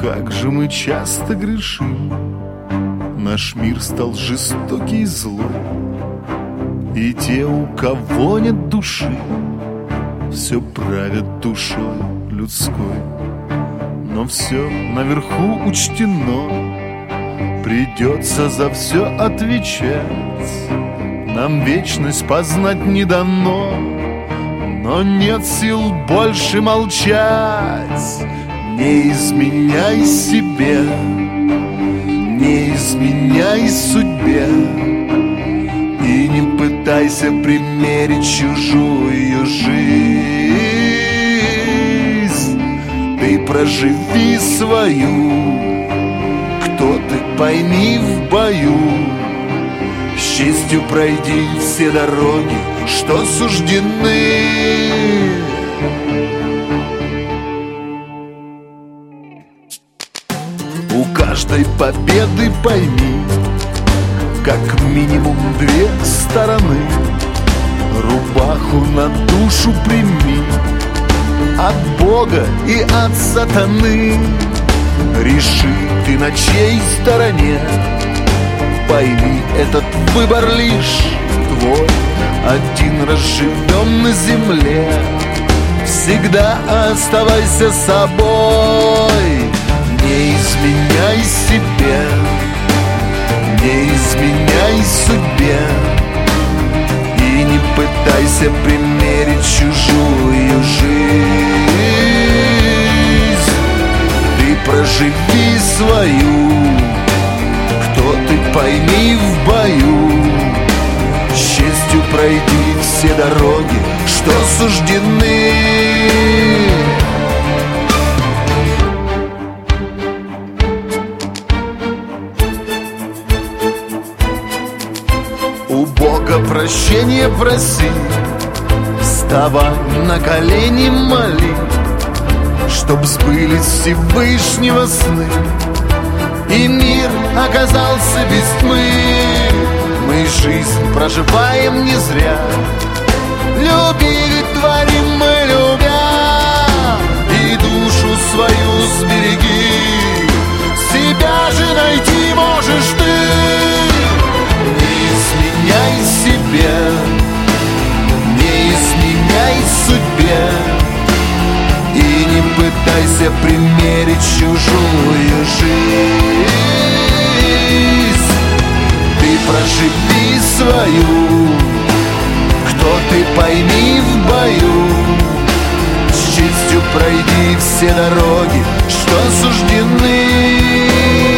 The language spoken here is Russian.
Как же мы часто грешим, наш мир стал жестокий и злой, и те, у кого нет души, все правят душой людской. Но все наверху учтено, придется за все отвечать. Нам вечность познать не дано, но нет сил больше молчать. Не изменяй себе, не изменяй судьбе, и не пытайся примерить чужую жизнь. Ты проживи свою, кто ты, пойми в бою. С честью пройди все дороги, что суждены. У каждой победы пойми, как минимум две стороны. Рубаху на душу прими, от Бога и от сатаны. Реши, ты на чьей стороне. Пойми, этот выбор лишь твой. Один раз живем на земле, всегда оставайся собой. Не изменяй себе, не изменяй судьбе, и не пытайся примерить чужую жизнь. Ты проживи свою, кто ты, пойми в бою. С честью пройди все дороги, что суждены. У Бога прощения проси, вставай на колени, моли, чтоб сбылись Всевышнего сны, и мир оказался без тьмы. Мы жизнь проживаем не зря, любили творим мы любя, и душу свою сбереги, себя же найти можешь ты. Не изменяй себе, не изменяй судьбе, и не пытайся примерить чужую жизнь. Ты проживи свою, кто ты, пойми в бою. С честью пройди все дороги, что суждены.